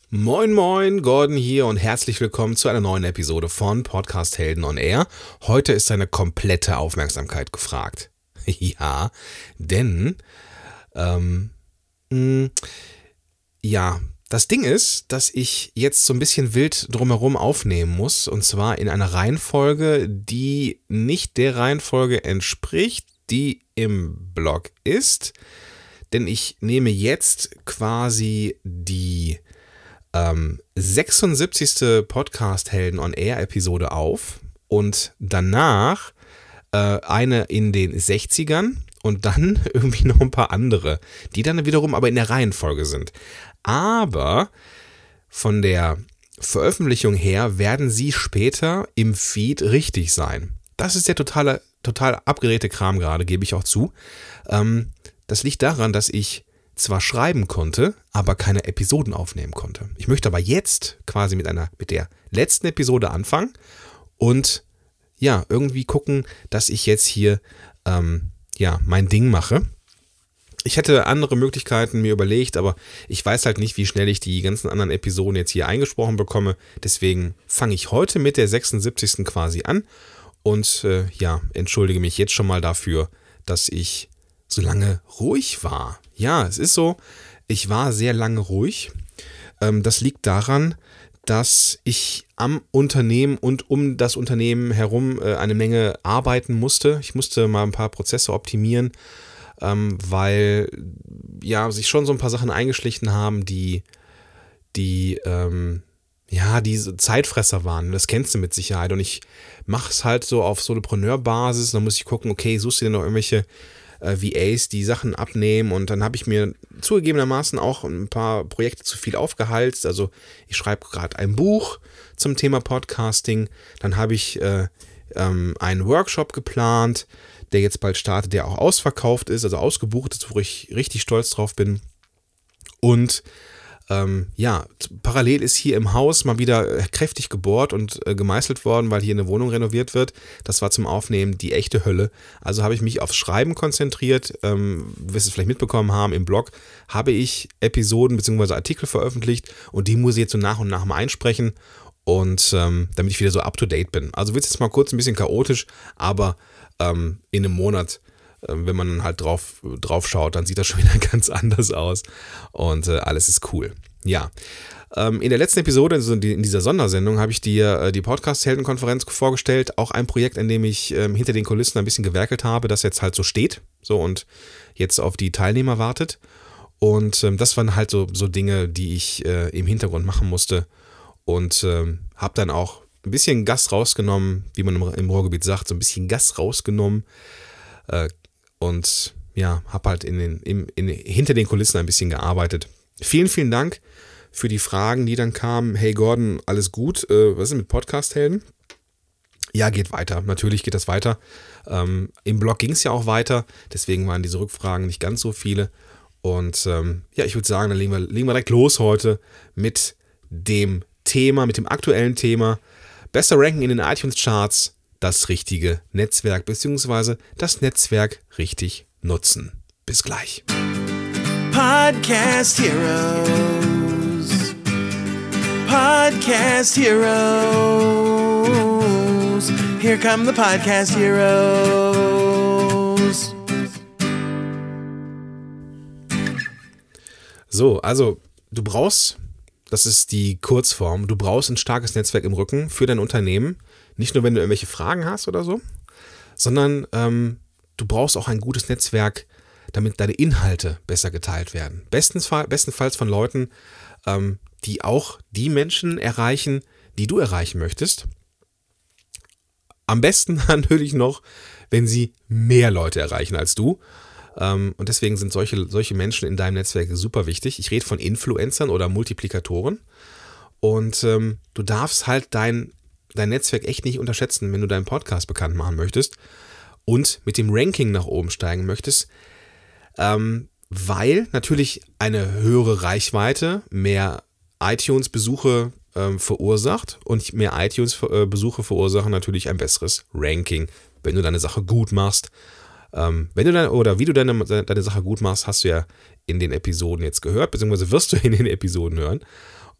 Moin moin, Gordon hier und herzlich willkommen zu einer neuen Episode von Podcast Helden on Air. Heute ist deine komplette Aufmerksamkeit gefragt. Ja, denn, das Ding ist, dass ich jetzt so ein bisschen wild drumherum aufnehmen muss und zwar in einer Reihenfolge, die nicht der Reihenfolge entspricht, die im Blog ist, denn ich nehme jetzt quasi die 76. Podcast Helden on Air Episode auf und danach eine in den 60ern und dann irgendwie noch ein paar andere, die dann wiederum aber in der Reihenfolge sind. Aber von der Veröffentlichung her werden sie später im Feed richtig sein. Das ist der total abgedrehte Kram gerade, gebe ich auch zu. Das liegt daran, dass ich zwar schreiben konnte, aber keine Episoden aufnehmen konnte. Ich möchte aber jetzt quasi mit der letzten Episode anfangen und ja, irgendwie gucken, dass ich jetzt hier mein Ding mache. Ich hätte andere Möglichkeiten mir überlegt, aber ich weiß halt nicht, wie schnell ich die ganzen anderen Episoden jetzt hier eingesprochen bekomme. Deswegen fange ich heute mit der 76. quasi an und entschuldige mich jetzt schon mal dafür, dass ich so lange ruhig war. Ja, es ist so, ich war sehr lange ruhig. Das liegt daran, dass ich am Unternehmen und um das Unternehmen herum eine Menge arbeiten musste. Ich musste mal ein paar Prozesse optimieren, weil sich schon so ein paar Sachen eingeschlichen haben, die diese Zeitfresser waren. Das kennst du mit Sicherheit. Und ich mache es halt so auf Solopreneur-Basis. Dann muss ich gucken, okay, suchst du dir noch irgendwelche VAs, die Sachen abnehmen, und dann habe ich mir zugegebenermaßen auch ein paar Projekte zu viel aufgehalst. Also ich schreibe gerade ein Buch zum Thema Podcasting, dann habe ich einen Workshop geplant, der jetzt bald startet, der auch ausverkauft ist, also ausgebucht ist, wo ich richtig stolz drauf bin. Und parallel ist hier im Haus mal wieder kräftig gebohrt und gemeißelt worden, weil hier eine Wohnung renoviert wird. Das war zum Aufnehmen die echte Hölle. Also habe ich mich aufs Schreiben konzentriert. Wirst es vielleicht mitbekommen haben, im Blog habe ich Episoden bzw. Artikel veröffentlicht und die muss ich jetzt so nach und nach mal einsprechen und damit ich wieder so up to date bin. Also wird es jetzt mal kurz ein bisschen chaotisch, aber in einem Monat, wenn man dann halt drauf schaut, dann sieht das schon wieder ganz anders aus und alles ist cool. Ja, in der letzten Episode, also in dieser Sondersendung, habe ich dir die Podcast-Helden-Konferenz vorgestellt, auch ein Projekt, in dem ich hinter den Kulissen ein bisschen gewerkelt habe, das jetzt halt so steht und jetzt auf die Teilnehmer wartet. Und das waren halt so Dinge, die ich im Hintergrund machen musste und habe dann auch ein bisschen Gas rausgenommen, wie man im Ruhrgebiet sagt, so ein bisschen Gas rausgenommen, und ja, habe halt hinter den Kulissen ein bisschen gearbeitet. Vielen, vielen Dank für die Fragen, die dann kamen. Hey Gordon, alles gut? Was ist denn mit Podcast-Helden? Ja, geht weiter. Natürlich geht das weiter. Im Blog ging es ja auch weiter. Deswegen waren diese Rückfragen nicht ganz so viele. Und ich würde sagen, dann legen wir direkt los heute mit dem Thema, mit dem aktuellen Thema. Besser ranken in den iTunes-Charts. Das richtige Netzwerk bzw. das Netzwerk richtig nutzen. Bis gleich. Podcast Heroes. Podcast Heroes. Here come the Podcast Heroes. So, also du brauchst, das ist die Kurzform, du brauchst ein starkes Netzwerk im Rücken für dein Unternehmen. Nicht nur, wenn du irgendwelche Fragen hast oder so, sondern du brauchst auch ein gutes Netzwerk, damit deine Inhalte besser geteilt werden. Bestenfalls von Leuten, die auch die Menschen erreichen, die du erreichen möchtest. Am besten natürlich noch, wenn sie mehr Leute erreichen als du. Und deswegen sind solche Menschen in deinem Netzwerk super wichtig. Ich rede von Influencern oder Multiplikatoren. Und du darfst halt dein Netzwerk echt nicht unterschätzen, wenn du deinen Podcast bekannt machen möchtest und mit dem Ranking nach oben steigen möchtest, weil natürlich eine höhere Reichweite mehr iTunes-Besuche verursacht und mehr iTunes-Besuche verursachen natürlich ein besseres Ranking, wenn du deine Sache gut machst. Wie du deine Sache gut machst, hast du ja in den Episoden jetzt gehört, beziehungsweise wirst du in den Episoden hören.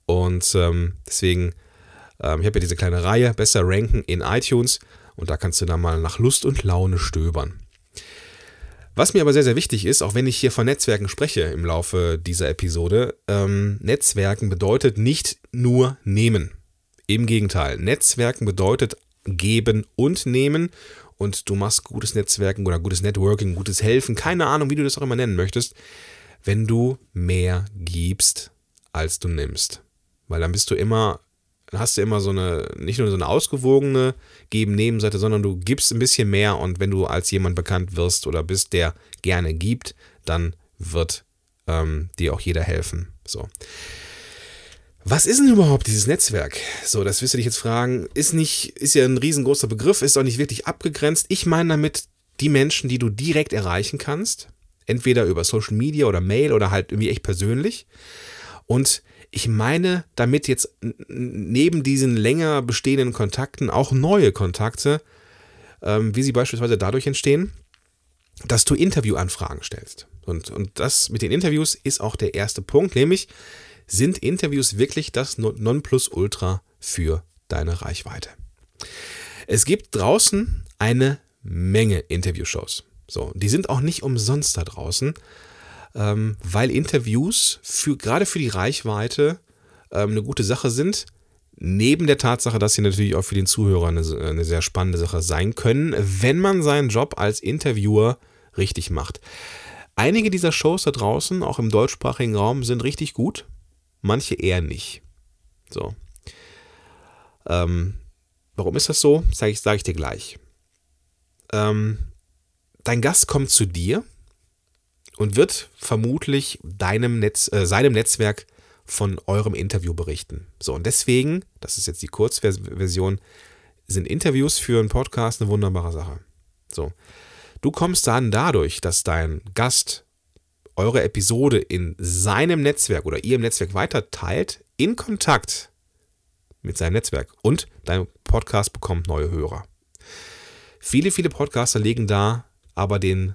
Und deswegen, ich habe ja diese kleine Reihe, besser ranken in iTunes und da kannst du dann mal nach Lust und Laune stöbern. Was mir aber sehr, sehr wichtig ist, auch wenn ich hier von Netzwerken spreche im Laufe dieser Episode, Netzwerken bedeutet nicht nur nehmen. Im Gegenteil, Netzwerken bedeutet geben und nehmen und du machst gutes Netzwerken oder gutes Networking, gutes Helfen, keine Ahnung, wie du das auch immer nennen möchtest, wenn du mehr gibst, als du nimmst. Weil dann hast du immer so nicht nur so eine ausgewogene Geben-Nehmen-Seite, sondern du gibst ein bisschen mehr und wenn du als jemand bekannt wirst oder bist, der gerne gibt, dann wird dir auch jeder helfen. So. Was ist denn überhaupt dieses Netzwerk? So, das wirst du dich jetzt fragen. Ist ja ein riesengroßer Begriff, ist auch nicht wirklich abgegrenzt. Ich meine damit die Menschen, die du direkt erreichen kannst. Entweder über Social Media oder Mail oder halt irgendwie echt persönlich. Und ich meine damit jetzt neben diesen länger bestehenden Kontakten auch neue Kontakte, wie sie beispielsweise dadurch entstehen, dass du Interviewanfragen stellst. Und das mit den Interviews ist auch der erste Punkt, nämlich sind Interviews wirklich das Nonplusultra für deine Reichweite? Es gibt draußen eine Menge Interviewshows. So, die sind auch nicht umsonst da draußen, weil Interviews gerade für die Reichweite eine gute Sache sind. Neben der Tatsache, dass sie natürlich auch für den Zuhörer eine sehr spannende Sache sein können, wenn man seinen Job als Interviewer richtig macht. Einige dieser Shows da draußen, auch im deutschsprachigen Raum, sind richtig gut. Manche eher nicht. So. Warum ist das so? Sag ich dir gleich. Dein Gast kommt zu dir und wird vermutlich seinem Netzwerk von eurem Interview berichten. So, und deswegen, das ist jetzt die Kurzversion, sind Interviews für einen Podcast eine wunderbare Sache. So. Du kommst dann dadurch, dass dein Gast eure Episode in seinem Netzwerk oder ihr im Netzwerk weiter teilt, in Kontakt mit seinem Netzwerk und dein Podcast bekommt neue Hörer. Viele Podcaster legen da aber einen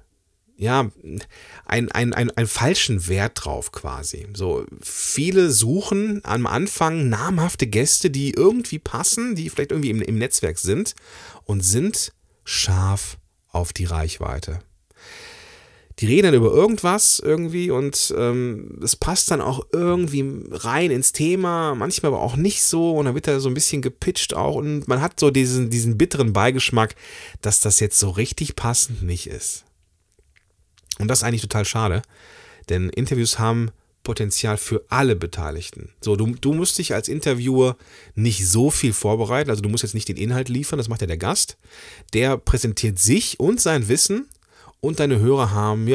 falschen Wert drauf quasi. So, viele suchen am Anfang namhafte Gäste, die irgendwie passen, die vielleicht irgendwie im Netzwerk sind und sind scharf auf die Reichweite. Die reden dann über irgendwas irgendwie und es passt dann auch irgendwie rein ins Thema, manchmal aber auch nicht so und dann wird da so ein bisschen gepitcht auch und man hat so diesen bitteren Beigeschmack, dass das jetzt so richtig passend nicht ist. Und das ist eigentlich total schade, denn Interviews haben Potenzial für alle Beteiligten. So, du musst dich als Interviewer nicht so viel vorbereiten, also du musst jetzt nicht den Inhalt liefern, das macht ja der Gast. Der präsentiert sich und sein Wissen und deine Hörer haben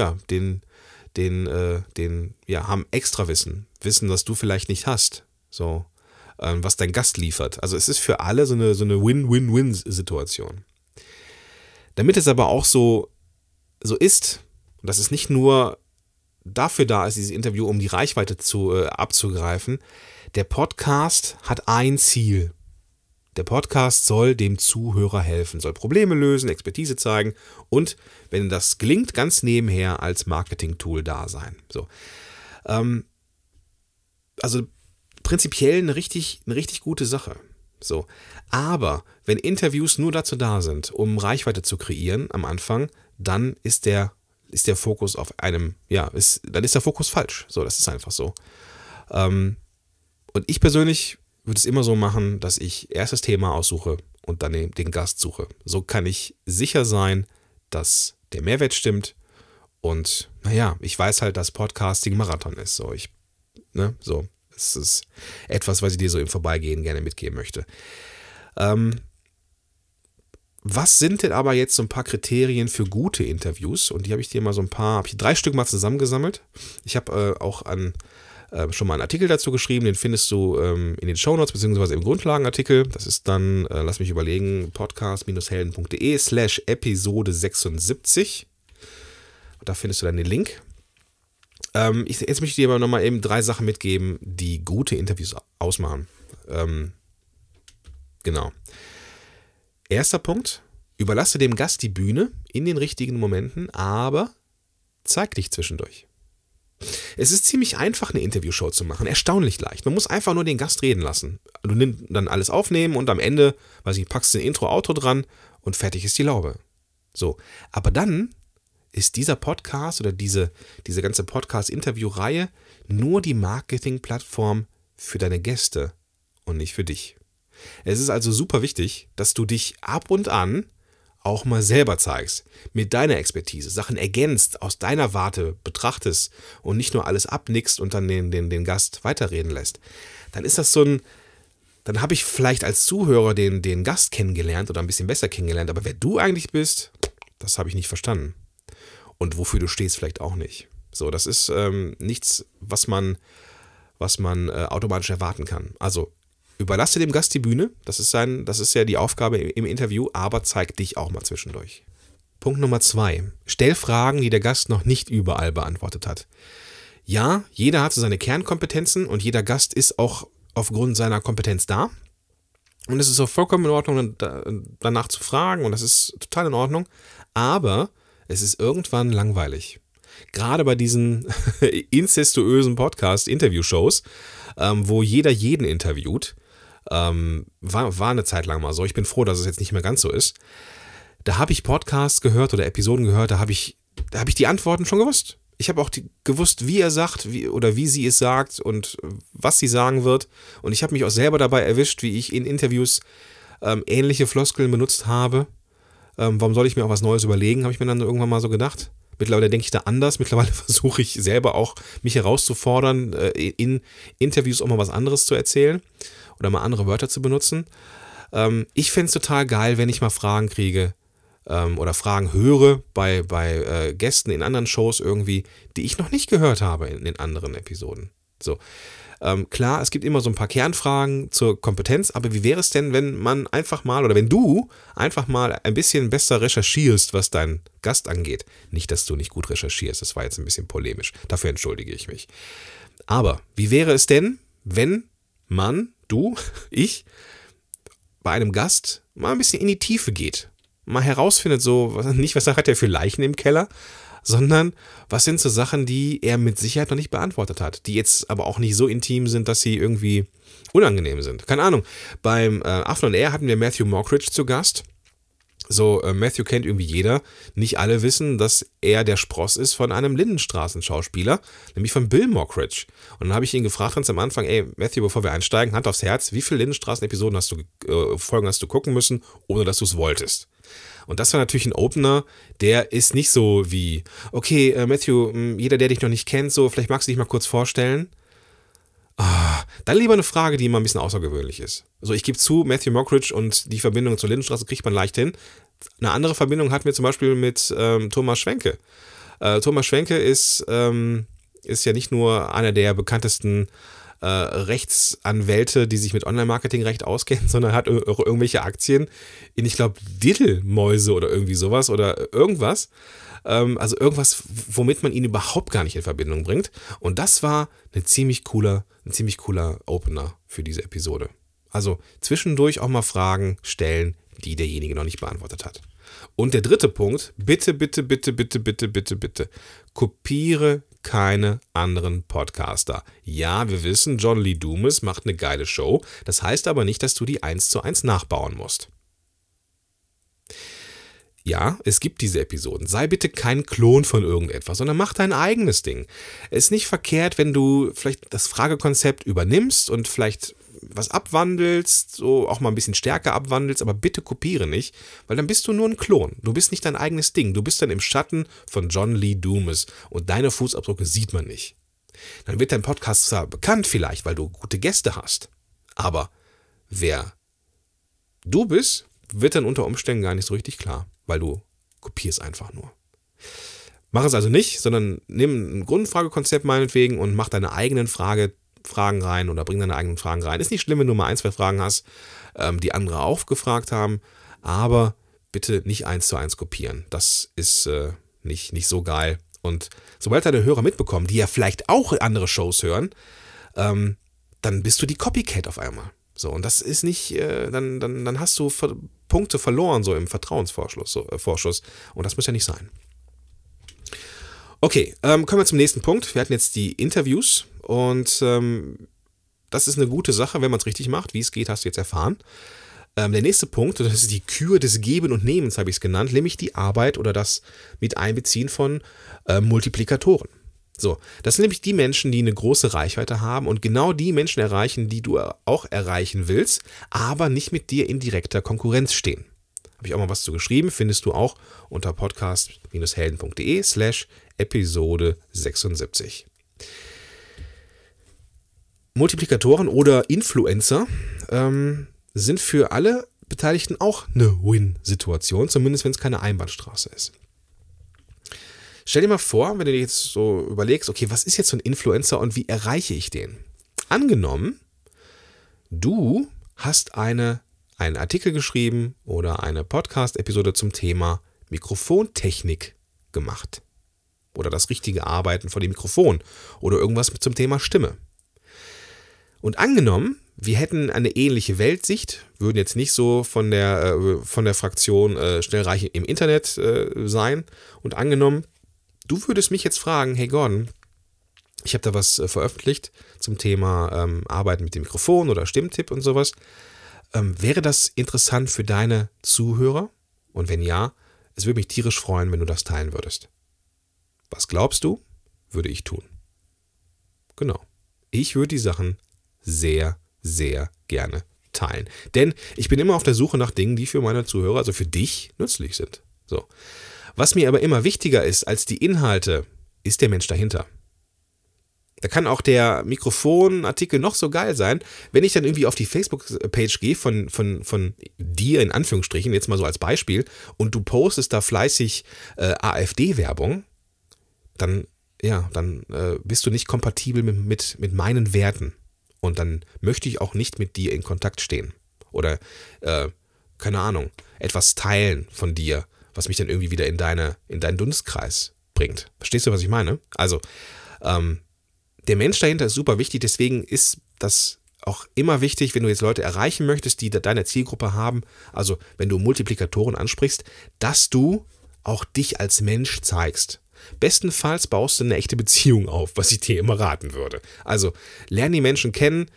haben extra Wissen, das du vielleicht nicht hast, so was dein Gast liefert. Also es ist für alle so eine Win-Win-Win-Situation. Damit es aber auch so ist, und dass es nicht nur dafür da ist, dieses Interview, um die Reichweite abzugreifen. Der Podcast hat ein Ziel. Der Podcast soll dem Zuhörer helfen, soll Probleme lösen, Expertise zeigen und, wenn das gelingt, ganz nebenher als Marketing-Tool da sein. So. Also prinzipiell eine richtig gute Sache. So. Aber wenn Interviews nur dazu da sind, um Reichweite zu kreieren am Anfang, dann ist der Fokus auf dann ist der Fokus falsch. So, das ist einfach so. Und ich persönlich würde es immer so machen, dass ich erst das Thema aussuche und dann den Gast suche. So kann ich sicher sein, dass der Mehrwert stimmt und ich weiß halt, dass Podcasting Marathon ist. So, es ist etwas, was ich dir so im Vorbeigehen gerne mitgeben möchte. Was sind denn aber jetzt so ein paar Kriterien für gute Interviews? Und die habe ich dir mal habe ich 3 Stück mal zusammengesammelt. Ich habe auch schon mal einen Artikel dazu geschrieben, den findest du in den Shownotes beziehungsweise im Grundlagenartikel. Das ist dann, lass mich überlegen, podcast-helden.de/Episode 76. Da findest du dann den Link. Jetzt möchte ich dir aber nochmal eben 3 Sachen mitgeben, die gute Interviews ausmachen. Genau. Erster Punkt, überlasse dem Gast die Bühne in den richtigen Momenten, aber zeig dich zwischendurch. Es ist ziemlich einfach, eine Interviewshow zu machen. Erstaunlich leicht. Man muss einfach nur den Gast reden lassen. Du nimmst dann alles aufnehmen und am Ende, packst du ein Intro, Outro dran und fertig ist die Laube. So. Aber dann ist dieser Podcast oder diese ganze Podcast-Interview-Reihe nur die Marketingplattform für deine Gäste und nicht für dich. Es ist also super wichtig, dass du dich ab und an auch mal selber zeigst, mit deiner Expertise, Sachen ergänzt, aus deiner Warte betrachtest und nicht nur alles abnickst und dann den Gast weiterreden lässt. Dann ist das dann habe ich vielleicht als Zuhörer den Gast kennengelernt oder ein bisschen besser kennengelernt, aber wer du eigentlich bist, das habe ich nicht verstanden. Und wofür du stehst, vielleicht auch nicht. So, das ist nichts, was man automatisch erwarten kann. Also überlasse dem Gast die Bühne, das ist ja die Aufgabe im Interview, aber zeig dich auch mal zwischendurch. Punkt Nummer 2. Stell Fragen, die der Gast noch nicht überall beantwortet hat. Ja, jeder hat so seine Kernkompetenzen und jeder Gast ist auch aufgrund seiner Kompetenz da. Und es ist auch vollkommen in Ordnung, danach zu fragen und das ist total in Ordnung. Aber es ist irgendwann langweilig. Gerade bei diesen inzestuösen Podcast-Interview-Shows, wo jeder jeden interviewt, war eine Zeit lang mal so. Ich bin froh, dass es jetzt nicht mehr ganz so ist. Da habe ich Podcasts gehört oder Episoden gehört, da habe ich die Antworten schon gewusst. Ich habe auch gewusst, wie er sagt wie sie es sagt und was sie sagen wird. Und ich habe mich auch selber dabei erwischt, wie ich in Interviews ähnliche Floskeln benutzt habe. Warum soll ich mir auch was Neues überlegen, habe ich mir dann irgendwann mal so gedacht. Mittlerweile denke ich da anders. Mittlerweile versuche ich selber auch, mich herauszufordern, in Interviews auch mal was anderes zu erzählen oder mal andere Wörter zu benutzen. Ich fände es total geil, wenn ich mal Fragen kriege oder Fragen höre bei Gästen in anderen Shows irgendwie, die ich noch nicht gehört habe in den anderen Episoden. So. Klar, es gibt immer so ein paar Kernfragen zur Kompetenz, aber wie wäre es denn, wenn man einfach mal oder wenn du einfach mal ein bisschen besser recherchierst, was deinen Gast angeht? Nicht, dass du nicht gut recherchierst, das war jetzt ein bisschen polemisch, dafür entschuldige ich mich. Aber wie wäre es denn, wenn du, ich, bei einem Gast mal ein bisschen in die Tiefe geht, mal herausfindet, so nicht, was hat er für Leichen im Keller, sondern was sind so Sachen, die er mit Sicherheit noch nicht beantwortet hat, die jetzt aber auch nicht so intim sind, dass sie irgendwie unangenehm sind. Keine Ahnung, beim Affen on Air hatten wir Matthew Mockridge zu Gast. So, Matthew kennt irgendwie jeder. Nicht alle wissen, dass er der Spross ist von einem Lindenstraßen-Schauspieler, nämlich von Bill Mockridge. Und dann habe ich ihn gefragt ganz am Anfang, Matthew, bevor wir einsteigen, Hand aufs Herz, wie viele Lindenstraßen-Episoden Folgen hast du gucken müssen, ohne dass du es wolltest? Und das war natürlich ein Opener, der ist nicht so wie, okay, Matthew, jeder, der dich noch nicht kennt, so, vielleicht magst du dich mal kurz vorstellen. Dann lieber eine Frage, die immer ein bisschen außergewöhnlich ist. Also ich gebe zu, Matthew Mockridge und die Verbindung zur Lindenstraße kriegt man leicht hin. Eine andere Verbindung hatten wir zum Beispiel mit Thomas Schwenke. Thomas Schwenke ist ja nicht nur einer der bekanntesten Rechtsanwälte, die sich mit Online-Marketing-Recht auskennen, sondern hat auch irgendwelche Aktien in, ich glaube, Diddelmäuse oder irgendwie sowas oder irgendwas. Also irgendwas, womit man ihn überhaupt gar nicht in Verbindung bringt. Und das war ein ziemlich cooler Opener für diese Episode. Also zwischendurch auch mal Fragen stellen, die derjenige noch nicht beantwortet hat. Und der dritte Punkt, bitte, kopiere keine anderen Podcaster. Ja, wir wissen, John Lee Dumas macht eine geile Show. Das heißt aber nicht, dass du die 1:1 nachbauen musst. Ja, es gibt diese Episoden. Sei bitte kein Klon von irgendetwas, sondern mach dein eigenes Ding. Es ist nicht verkehrt, wenn du vielleicht das Fragekonzept übernimmst und vielleicht was abwandelst, so auch mal ein bisschen stärker abwandelst, aber bitte kopiere nicht, weil dann bist du nur ein Klon. Du bist nicht dein eigenes Ding. Du bist dann im Schatten von John Lee Dumas und deine Fußabdrücke sieht man nicht. Dann wird dein Podcast zwar bekannt vielleicht, weil du gute Gäste hast, aber wer du bist, wird dann unter Umständen gar nicht so richtig klar, weil du kopierst einfach nur. Mach es also nicht, sondern nimm ein Grundfragekonzept meinetwegen und mach deine eigenen Fragen rein oder bring deine eigenen Fragen rein. Ist nicht schlimm, wenn du mal 1, 2 Fragen hast, die andere auch gefragt haben, aber bitte nicht 1:1 kopieren. Das ist nicht so geil. Und sobald deine Hörer mitbekommen, die ja vielleicht auch andere Shows hören, dann bist du die Copycat auf einmal. So, und das ist nicht, dann hast du Punkte verloren, so im Vertrauensvorschuss. Und das muss ja nicht sein. Okay, kommen wir zum nächsten Punkt. Wir hatten jetzt die Interviews und das ist eine gute Sache, wenn man es richtig macht. Wie es geht, hast du jetzt erfahren. Der nächste Punkt, das ist die Kür des Geben und Nehmens, habe ich es genannt, nämlich die Arbeit oder das Miteinbeziehen von Multiplikatoren. So, das sind nämlich die Menschen, die eine große Reichweite haben und genau die Menschen erreichen, die du auch erreichen willst, aber nicht mit dir in direkter Konkurrenz stehen. Habe ich auch mal was zu geschrieben, findest du auch unter podcast-helden.de/Episode 76. Multiplikatoren oder Influencer sind für alle Beteiligten auch eine Win-Situation, zumindest wenn es keine Einbahnstraße ist. Stell dir mal vor, wenn du dir jetzt so überlegst, okay, was ist jetzt so ein Influencer und wie erreiche ich den? Angenommen, du hast einen Artikel geschrieben oder eine Podcast-Episode zum Thema Mikrofontechnik gemacht. Oder das richtige Arbeiten vor dem Mikrofon oder irgendwas zum Thema Stimme. Und angenommen, wir hätten eine ähnliche Weltsicht, würden jetzt nicht so von der Fraktion schnell reich im Internet sein. Und angenommen, du würdest mich jetzt fragen, hey Gordon, ich habe da was veröffentlicht zum Thema Arbeiten mit dem Mikrofon oder Stimmtipp und sowas. Wäre das interessant für deine Zuhörer? Und wenn ja, es würde mich tierisch freuen, wenn du das teilen würdest. Was glaubst du, würde ich tun? Genau. Ich würde die Sachen sehr, sehr gerne teilen. Denn ich bin immer auf der Suche nach Dingen, die für meine Zuhörer, also für dich, nützlich sind. So. Was mir aber immer wichtiger ist als die Inhalte, ist der Mensch dahinter. Da kann auch der Mikrofonartikel noch so geil sein, wenn ich dann irgendwie auf die Facebook-Page gehe von dir, in Anführungsstrichen, jetzt mal so als Beispiel, und du postest da fleißig AfD-Werbung, dann bist du nicht kompatibel mit meinen Werten. Und dann möchte ich auch nicht mit dir in Kontakt stehen. Oder, keine Ahnung, etwas teilen von dir, was mich dann irgendwie wieder in deinen Dunstkreis bringt. Verstehst du, was ich meine? Also, der Mensch dahinter ist super wichtig, deswegen ist das auch immer wichtig, wenn du jetzt Leute erreichen möchtest, die deine Zielgruppe haben, also wenn du Multiplikatoren ansprichst, dass du auch dich als Mensch zeigst. Bestenfalls baust du eine echte Beziehung auf, was ich dir immer raten würde. Also lerne die Menschen kennen,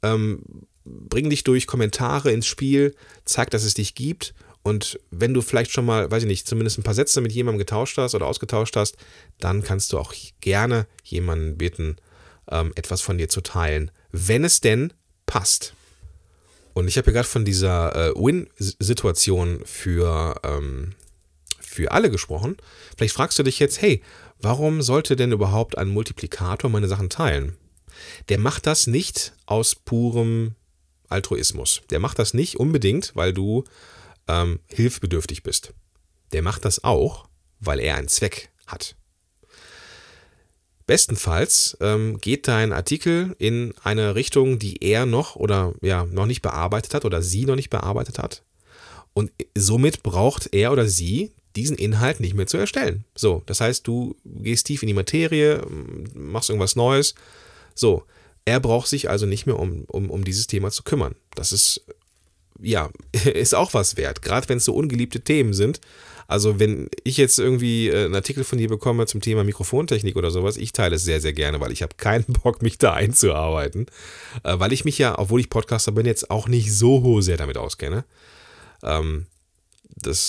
bring dich durch Kommentare ins Spiel, zeig, dass es dich gibt. Und wenn du vielleicht schon mal, weiß ich nicht, zumindest ein paar Sätze mit jemandem getauscht hast oder ausgetauscht hast, dann kannst du auch gerne jemanden bitten, etwas von dir zu teilen, wenn es denn passt. Und ich habe ja gerade von dieser Win-Situation für alle gesprochen. Vielleicht fragst du dich jetzt, hey, warum sollte denn überhaupt ein Multiplikator meine Sachen teilen? Der macht das nicht aus purem Altruismus. Der macht das nicht unbedingt, weil du hilfsbedürftig bist. Der macht das auch, weil er einen Zweck hat. Bestenfalls geht dein Artikel in eine Richtung, die er noch nicht bearbeitet hat oder sie noch nicht bearbeitet hat. Und somit braucht er oder sie diesen Inhalt nicht mehr zu erstellen. So, das heißt, du gehst tief in die Materie, machst irgendwas Neues. So, er braucht sich also nicht mehr um dieses Thema zu kümmern. Das ist auch was wert, gerade wenn es so ungeliebte Themen sind. Also wenn ich jetzt irgendwie einen Artikel von dir bekomme zum Thema Mikrofontechnik oder sowas, ich teile es sehr, sehr gerne, weil ich habe keinen Bock, mich da einzuarbeiten. Weil ich mich ja, obwohl ich Podcaster bin, jetzt auch nicht so sehr damit auskenne. Das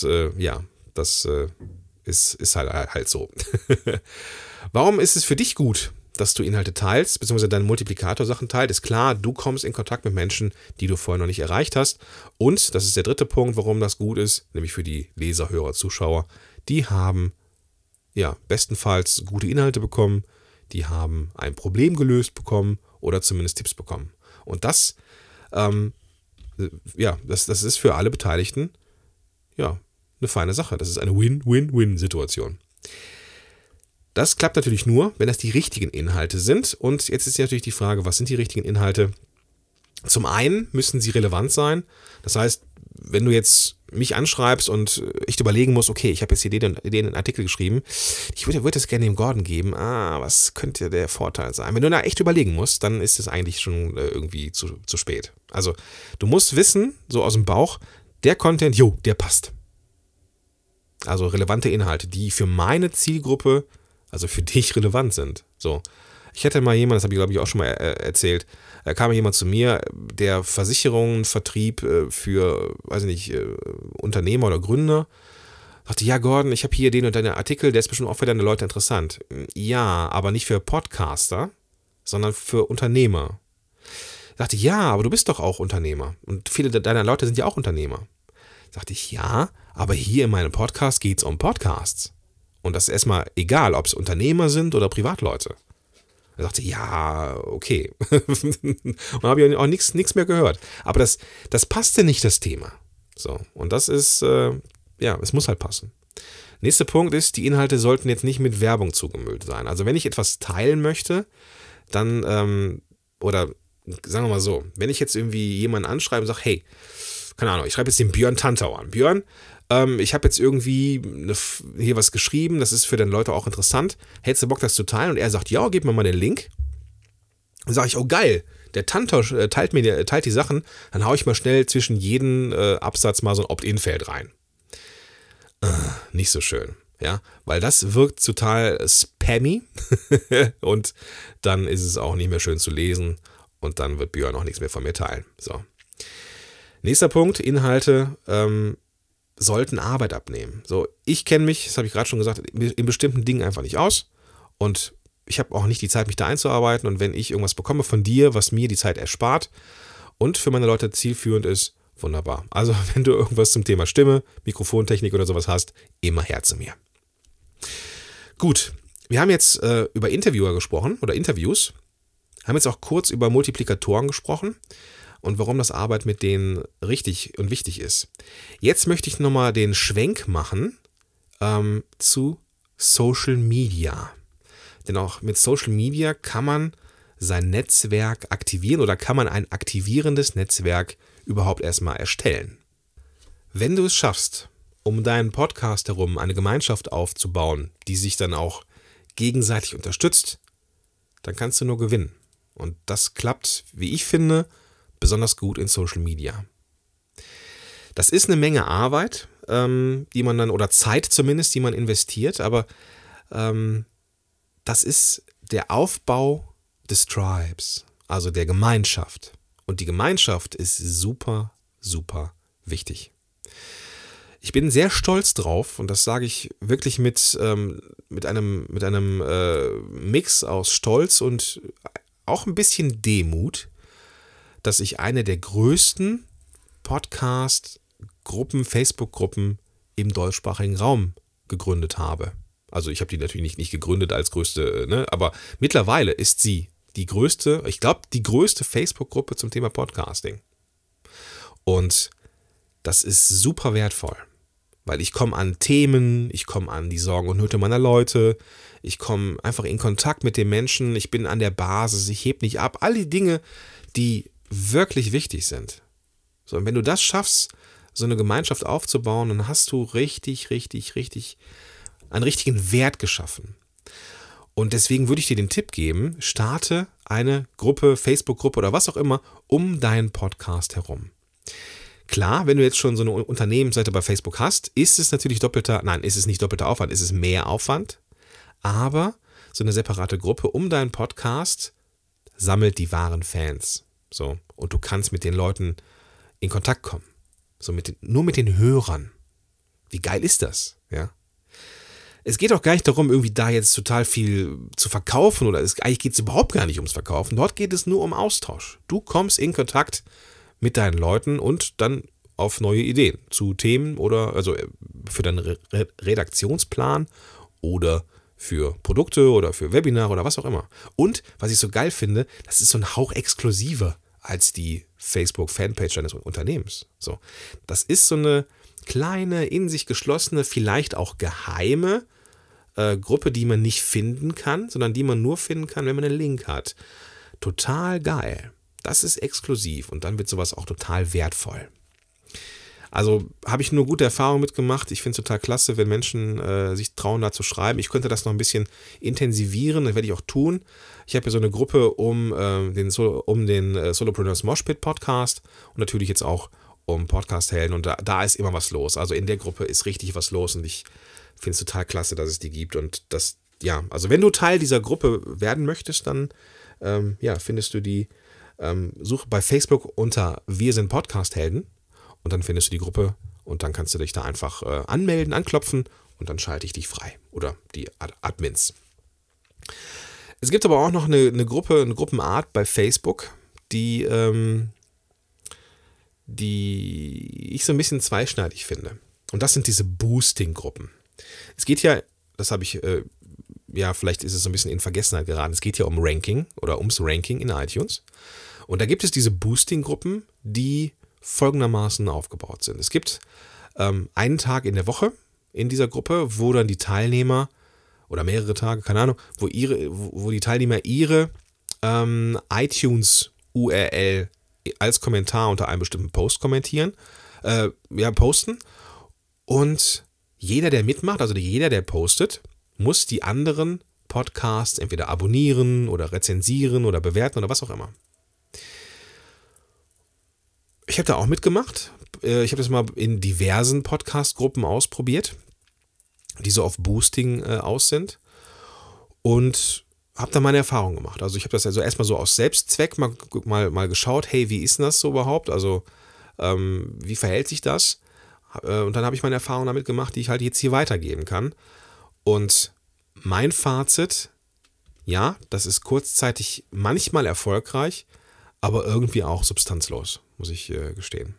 ist halt so. Warum ist es für dich gut, dass du Inhalte teilst, beziehungsweise deine Multiplikator-Sachen teilst? Ist klar, du kommst in Kontakt mit Menschen, die du vorher noch nicht erreicht hast. Und, das ist der dritte Punkt, warum das gut ist, nämlich für die Leser, Hörer, Zuschauer, die haben bestenfalls gute Inhalte bekommen, die haben ein Problem gelöst bekommen oder zumindest Tipps bekommen. Und das ist für alle Beteiligten eine feine Sache. Das ist eine Win-Win-Win-Situation. Das klappt natürlich nur, wenn das die richtigen Inhalte sind. Und jetzt ist natürlich die Frage, was sind die richtigen Inhalte? Zum einen müssen sie relevant sein. Das heißt, wenn du jetzt mich anschreibst und echt überlegen musst, okay, ich habe jetzt hier den Artikel geschrieben, ich würde das gerne dem Gordon geben, was könnte der Vorteil sein? Wenn du da echt überlegen musst, dann ist es eigentlich schon irgendwie zu spät. Also du musst wissen, so aus dem Bauch, der Content, der passt. Also relevante Inhalte, die für meine Zielgruppe also für dich relevant sind. So. Ich hatte mal jemanden, das habe ich glaube ich auch schon mal erzählt, da kam jemand zu mir, der Versicherungen vertrieb für, weiß ich nicht, Unternehmer oder Gründer. Dachte, ja Gordon, ich habe hier den und deinen Artikel, der ist bestimmt auch für deine Leute interessant. Ja, aber nicht für Podcaster, sondern für Unternehmer. Dachte, ja, aber du bist doch auch Unternehmer und viele deiner Leute sind ja auch Unternehmer. Dachte ich, ja, aber hier in meinem Podcast geht es um Podcasts. Und das ist erstmal egal, ob es Unternehmer sind oder Privatleute. Er sagte, ja, okay. Und habe ich auch nichts mehr gehört. Aber das passte nicht, das Thema. So, und das ist, es muss halt passen. Nächster Punkt ist, die Inhalte sollten jetzt nicht mit Werbung zugemüllt sein. Also wenn ich etwas teilen möchte, dann, oder sagen wir mal so, wenn ich jetzt irgendwie jemanden anschreibe und sage, hey, keine Ahnung, ich schreibe jetzt den Björn Tantau an. Björn, ich habe jetzt irgendwie hier was geschrieben, das ist für deine Leute auch interessant. Hättest du Bock, das zu teilen? Und er sagt, ja, gib mir mal den Link. Dann sage ich, oh geil, der Tantau teilt die Sachen, dann haue ich mal schnell zwischen jeden Absatz mal so ein Opt-in-Feld rein. Nicht so schön, ja, weil das wirkt total spammy und dann ist es auch nicht mehr schön zu lesen und dann wird Björn auch nichts mehr von mir teilen. So. Nächster Punkt, Inhalte sollten Arbeit abnehmen. So, ich kenne mich, das habe ich gerade schon gesagt, in bestimmten Dingen einfach nicht aus und ich habe auch nicht die Zeit, mich da einzuarbeiten und wenn ich irgendwas bekomme von dir, was mir die Zeit erspart und für meine Leute zielführend ist, wunderbar. Also wenn du irgendwas zum Thema Stimme, Mikrofontechnik oder sowas hast, immer her zu mir. Gut, wir haben jetzt über Interviewer gesprochen oder Interviews, haben jetzt auch kurz über Multiplikatoren gesprochen und warum das Arbeit mit denen richtig und wichtig ist. Jetzt möchte ich nochmal den Schwenk machen zu Social Media. Denn auch mit Social Media kann man sein Netzwerk aktivieren oder kann man ein aktivierendes Netzwerk überhaupt erstmal erstellen. Wenn du es schaffst, um deinen Podcast herum eine Gemeinschaft aufzubauen, die sich dann auch gegenseitig unterstützt, dann kannst du nur gewinnen. Und das klappt, wie ich finde, besonders gut in Social Media. Das ist eine Menge Arbeit, die man dann, oder Zeit zumindest, die man investiert, aber das ist der Aufbau des Tribes, also der Gemeinschaft. Und die Gemeinschaft ist super, super wichtig. Ich bin sehr stolz drauf, und das sage ich wirklich mit einem Mix aus Stolz und auch ein bisschen Demut, dass ich eine der größten Podcast-Gruppen, Facebook-Gruppen im deutschsprachigen Raum gegründet habe. Also ich habe die natürlich nicht gegründet als größte, aber mittlerweile ist sie die größte Facebook-Gruppe zum Thema Podcasting. Und das ist super wertvoll, weil ich komme an Themen, ich komme an die Sorgen und Nöte meiner Leute, ich komme einfach in Kontakt mit den Menschen, ich bin an der Basis, ich heb nicht ab, all die Dinge, die wirklich wichtig sind. So, und wenn du das schaffst, so eine Gemeinschaft aufzubauen, dann hast du richtig einen richtigen Wert geschaffen. Und deswegen würde ich dir den Tipp geben, starte eine Gruppe, Facebook-Gruppe oder was auch immer, um deinen Podcast herum. Klar, wenn du jetzt schon so eine Unternehmensseite bei Facebook hast, ist es natürlich ist es nicht doppelter Aufwand, ist es mehr Aufwand. Aber so eine separate Gruppe um deinen Podcast sammelt die wahren Fans. So, und du kannst mit den Leuten in Kontakt kommen. So nur mit den Hörern. Wie geil ist das? Ja. Es geht auch gar nicht darum, irgendwie da jetzt total viel zu verkaufen eigentlich geht es überhaupt gar nicht ums Verkaufen. Dort geht es nur um Austausch. Du kommst in Kontakt mit deinen Leuten und dann auf neue Ideen zu Themen oder also für deinen Redaktionsplan oder für Produkte oder für Webinare oder was auch immer. Und was ich so geil finde, das ist so ein Hauch exklusiver als die Facebook-Fanpage deines Unternehmens. So, das ist so eine kleine, in sich geschlossene, vielleicht auch geheime Gruppe, die man nicht finden kann, sondern die man nur finden kann, wenn man einen Link hat. Total geil. Das ist exklusiv und dann wird sowas auch total wertvoll. Also habe ich nur gute Erfahrungen mitgemacht. Ich finde es total klasse, wenn Menschen sich trauen, da zu schreiben. Ich könnte das noch ein bisschen intensivieren, das werde ich auch tun. Ich habe hier so eine Gruppe um den Solopreneurs Moshpit Podcast und natürlich jetzt auch um Podcast-Helden und da ist immer was los. Also in der Gruppe ist richtig was los und ich finde es total klasse, dass es die gibt und dass ja, also wenn du Teil dieser Gruppe werden möchtest, dann findest du die, suche bei Facebook unter Wir sind Podcast-Helden und dann findest du die Gruppe und dann kannst du dich da einfach anmelden, anklopfen und dann schalte ich dich frei oder die Admins. Es gibt aber auch noch eine Gruppenart bei Facebook, die ich so ein bisschen zweischneidig finde. Und das sind diese Boosting-Gruppen. Es geht ja, das habe ich, vielleicht ist es so ein bisschen in Vergessenheit geraten, es geht ja um Ranking oder ums Ranking in iTunes. Und da gibt es diese Boosting-Gruppen, die folgendermaßen aufgebaut sind. Es gibt einen Tag in der Woche in dieser Gruppe, wo dann die Teilnehmer, oder mehrere Tage, keine Ahnung, wo die Teilnehmer ihre iTunes-URL als Kommentar unter einem bestimmten Post posten. Und jeder, der mitmacht, also jeder, der postet, muss die anderen Podcasts entweder abonnieren oder rezensieren oder bewerten oder was auch immer. Ich habe da auch mitgemacht. Ich habe das mal in diversen Podcast-Gruppen ausprobiert, die so auf Boosting aus sind. Und habe da meine Erfahrung gemacht. Also ich habe das also erstmal so aus Selbstzweck mal geschaut, hey, wie ist denn das so überhaupt? Also wie verhält sich das? Und dann habe ich meine Erfahrung damit gemacht, die ich halt jetzt hier weitergeben kann. Und mein Fazit, ja, das ist kurzzeitig manchmal erfolgreich, aber irgendwie auch substanzlos, muss ich gestehen.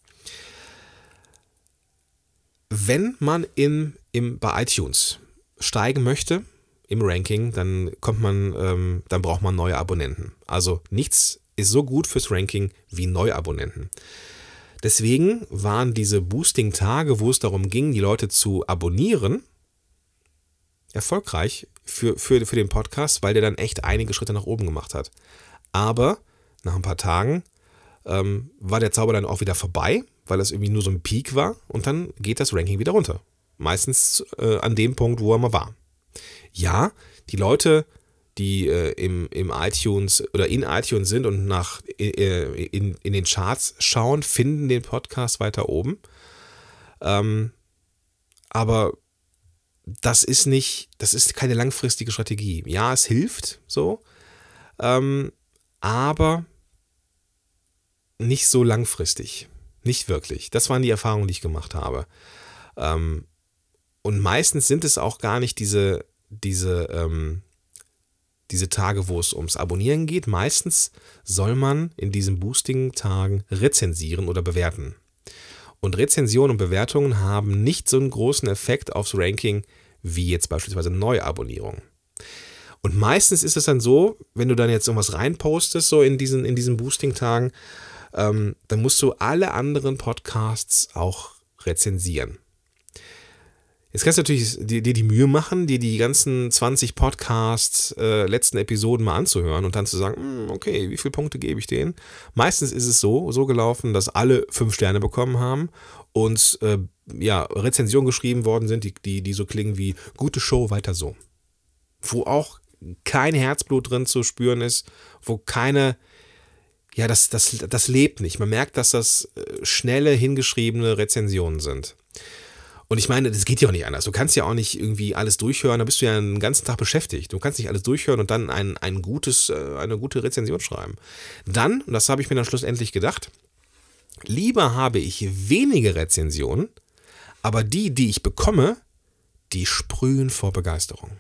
Wenn man bei iTunes steigen möchte im Ranking, dann braucht man neue Abonnenten. Also nichts ist so gut fürs Ranking wie Neuabonnenten. Deswegen waren diese Boosting-Tage, wo es darum ging, die Leute zu abonnieren, erfolgreich für den Podcast, weil der dann echt einige Schritte nach oben gemacht hat. Aber nach ein paar Tagen war der Zauber dann auch wieder vorbei, weil das irgendwie nur so ein Peak war und dann geht das Ranking wieder runter. Meistens an dem Punkt, wo er mal war. Ja, die Leute, die im iTunes oder in iTunes sind und in den Charts schauen, finden den Podcast weiter oben. Aber das ist keine langfristige Strategie. Ja, es hilft so, aber nicht so langfristig. Nicht wirklich. Das waren die Erfahrungen, die ich gemacht habe. Und meistens sind es auch gar nicht diese Tage, wo es ums Abonnieren geht. Meistens soll man in diesen Boosting-Tagen rezensieren oder bewerten. Und Rezensionen und Bewertungen haben nicht so einen großen Effekt aufs Ranking wie jetzt beispielsweise Neuabonnierung. Und meistens ist es dann so, wenn du dann jetzt irgendwas reinpostest, so in diesen Boosting-Tagen, dann musst du alle anderen Podcasts auch rezensieren. Jetzt kannst du natürlich dir die Mühe machen, dir die ganzen 20 Podcasts, letzten Episoden mal anzuhören und dann zu sagen, okay, wie viele Punkte gebe ich denen? Meistens ist es so gelaufen, dass alle 5 Sterne bekommen haben und Rezensionen geschrieben worden sind, die so klingen wie gute Show, weiter so. Wo auch kein Herzblut drin zu spüren ist, wo keine, das lebt nicht. Man merkt, dass das schnelle, hingeschriebene Rezensionen sind. Und ich meine, das geht ja auch nicht anders. Du kannst ja auch nicht irgendwie alles durchhören, da bist du ja den ganzen Tag beschäftigt. Du kannst nicht alles durchhören und dann eine gute Rezension schreiben. Dann, und das habe ich mir dann schlussendlich gedacht, lieber habe ich wenige Rezensionen, aber die ich bekomme, die sprühen vor Begeisterung.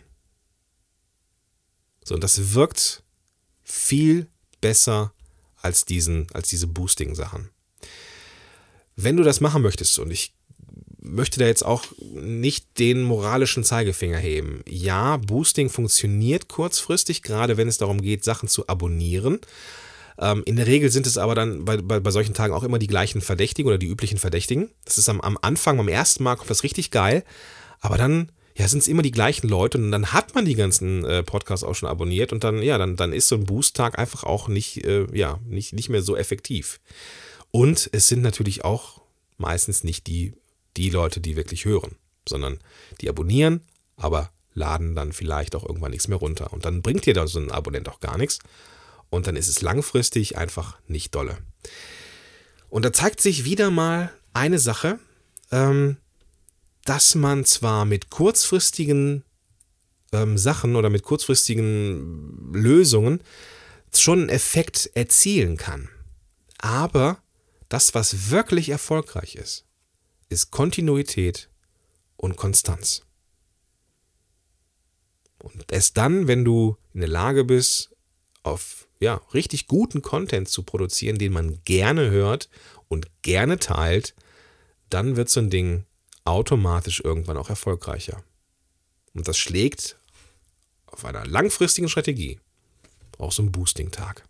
So, und das wirkt viel besser als diese Boosting-Sachen. Wenn du das machen möchtest, und ich möchte da jetzt auch nicht den moralischen Zeigefinger heben. Ja, Boosting funktioniert kurzfristig, gerade wenn es darum geht, Sachen zu abonnieren. In der Regel sind es aber dann bei solchen Tagen auch immer die gleichen Verdächtigen oder die üblichen Verdächtigen. Das ist am Anfang, beim ersten Mal kommt das richtig geil, aber dann sind es immer die gleichen Leute und dann hat man die ganzen Podcasts auch schon abonniert und dann ist so ein Boost-Tag einfach auch nicht mehr so effektiv. Und es sind natürlich auch meistens nicht die Leute, die wirklich hören, sondern die abonnieren, aber laden dann vielleicht auch irgendwann nichts mehr runter. Und dann bringt dir da so ein Abonnent auch gar nichts. Und dann ist es langfristig einfach nicht dolle. Und da zeigt sich wieder mal eine Sache, dass man zwar mit kurzfristigen Sachen oder mit kurzfristigen Lösungen schon einen Effekt erzielen kann. Aber das, was wirklich erfolgreich ist Kontinuität und Konstanz. Und erst dann, wenn du in der Lage bist, auf richtig guten Content zu produzieren, den man gerne hört und gerne teilt, dann wird so ein Ding automatisch irgendwann auch erfolgreicher. Und das schlägt auf einer langfristigen Strategie auch so einen Boosting-Tag.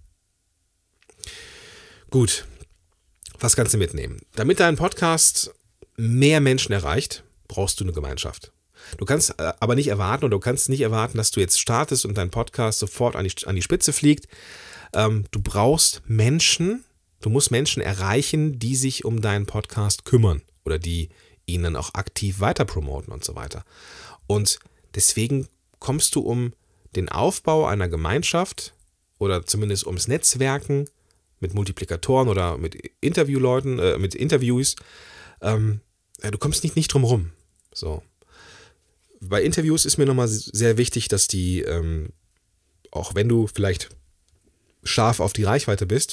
Gut, was kannst du mitnehmen? Damit dein Podcast mehr Menschen erreicht, brauchst du eine Gemeinschaft. Du kannst aber nicht erwarten oder du kannst nicht erwarten, dass du jetzt startest und dein Podcast sofort an die Spitze fliegt. Du brauchst Menschen, du musst Menschen erreichen, die sich um deinen Podcast kümmern oder die ihn dann auch aktiv weiter promoten und so weiter. Und deswegen kommst du um den Aufbau einer Gemeinschaft oder zumindest ums Netzwerken mit Multiplikatoren oder mit Interviewleuten, mit Interviews, du kommst nicht drum rum. So. Bei Interviews ist mir nochmal sehr wichtig, dass die, auch wenn du vielleicht scharf auf die Reichweite bist,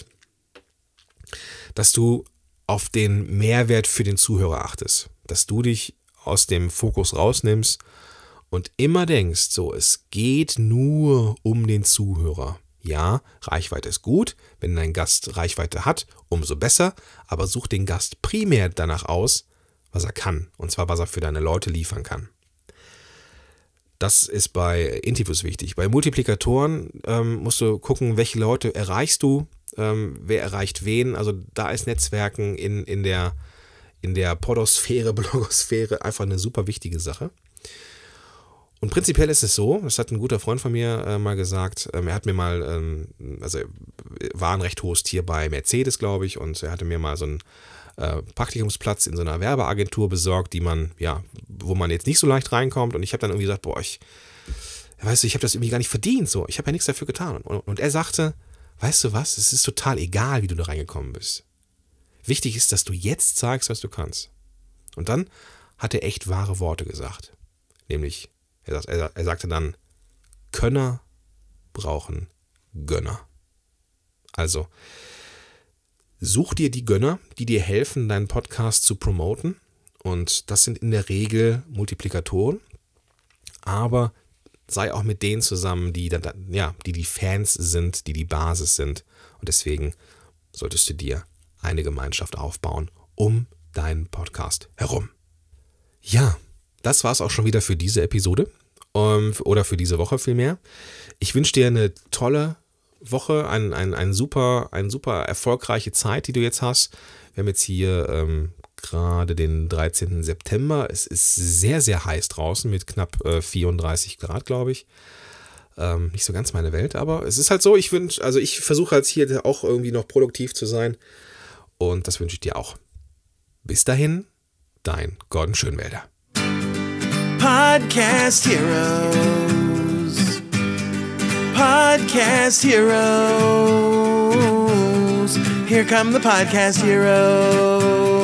dass du auf den Mehrwert für den Zuhörer achtest. Dass du dich aus dem Fokus rausnimmst und immer denkst, so, es geht nur um den Zuhörer. Ja, Reichweite ist gut, wenn dein Gast Reichweite hat, umso besser, aber such den Gast primär danach aus, was er kann, und zwar was er für deine Leute liefern kann. Das ist bei Interviews wichtig. Bei Multiplikatoren musst du gucken, welche Leute erreichst du, wer erreicht wen. Also da ist Netzwerken in der Podosphäre, Blogosphäre einfach eine super wichtige Sache. Und prinzipiell ist es so, das hat ein guter Freund von mir mal gesagt, er hat mir mal, also war ein recht hohes Tier bei Mercedes, glaube ich, und er hatte mir mal so einen Praktikumsplatz in so einer Werbeagentur besorgt, wo man jetzt nicht so leicht reinkommt. Und ich habe dann irgendwie gesagt, ich habe das irgendwie gar nicht verdient. So, ich habe ja nichts dafür getan. Und er sagte, weißt du was, es ist total egal, wie du da reingekommen bist. Wichtig ist, dass du jetzt zeigst, was du kannst. Und dann hat er echt wahre Worte gesagt. Nämlich, er sagte dann, Könner brauchen Gönner. Also, such dir die Gönner, die dir helfen, deinen Podcast zu promoten. Und das sind in der Regel Multiplikatoren. Aber sei auch mit denen zusammen, die die Fans sind, die Basis sind. Und deswegen solltest du dir eine Gemeinschaft aufbauen um deinen Podcast herum. Ja, das war es auch schon wieder für diese Episode. Oder für diese Woche vielmehr. Ich wünsche dir eine tolle Woche, eine super erfolgreiche Zeit, die du jetzt hast. Wir haben jetzt hier gerade den 13. September. Es ist sehr, sehr heiß draußen mit knapp 34 Grad, glaube ich. Nicht so ganz meine Welt, aber es ist halt so, ich versuche halt hier auch irgendwie noch produktiv zu sein. Und das wünsche ich dir auch. Bis dahin, dein Gordon Schönwälder. Podcast Heroes. Podcast Heroes. Here come the Podcast Heroes.